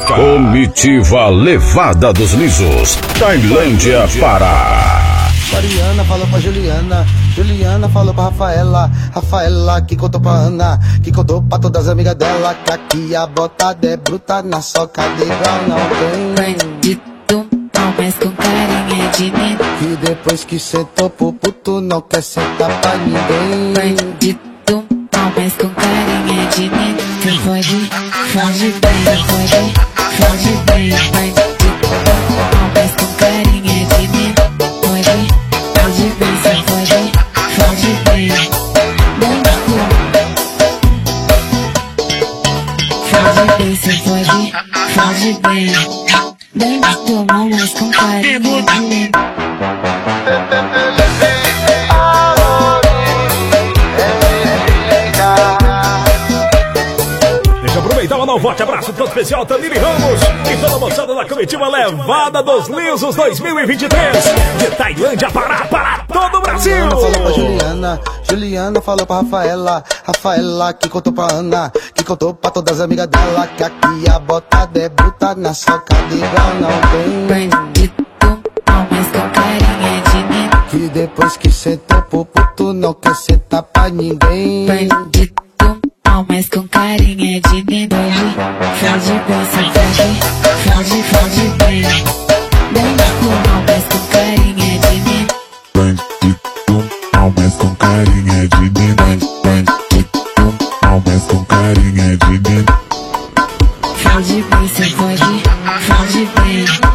Comitiva Levada dos Lisos, Tailândia, Pará. Mariana falou pra Juliana, Juliana falou pra Rafaela, Rafaela que contou pra Ana, que contou pra todas as amigas dela, que aqui a botada é bruta, na soca de igual não tem. Bandido, não, mas com carinha de menino. Que depois que sentou pro puto não quer sentar pra ninguém. Bandido, não, mas com carinha de menino. Cê foge, foge bem, foge bem. Bandido, não, mas com carinha de menino. Foge bem, cê foge bem. Bandido, foge bem, cê foge bem. Bandido, não, mas com carinha de menino. Aproveitar um forte abraço todo especial, Tamiri Ramos e toda a moçada da comitiva Levada dos Lisos 2023 de Tailândia, Pará, para todo o Brasil. Juliana falou pra Juliana, Juliana falou pra Rafaela, Rafaela que contou pra Ana, que contou pra todas as amigas dela, que aqui a botada é bruta, na soca de igual não tem. Bandido, não, mas com carinha de menino. Que depois que sentou pro puto não quer sentar pra ninguém. Bandido, não, mas com carinha de menino. Foge bem, cê foge bem. Bandido, não, mas com carinha de menino. Bandido, não, mas com carinha de menino. Bandido, não, mas com carinha de menino. Foge bem, cê foge bem.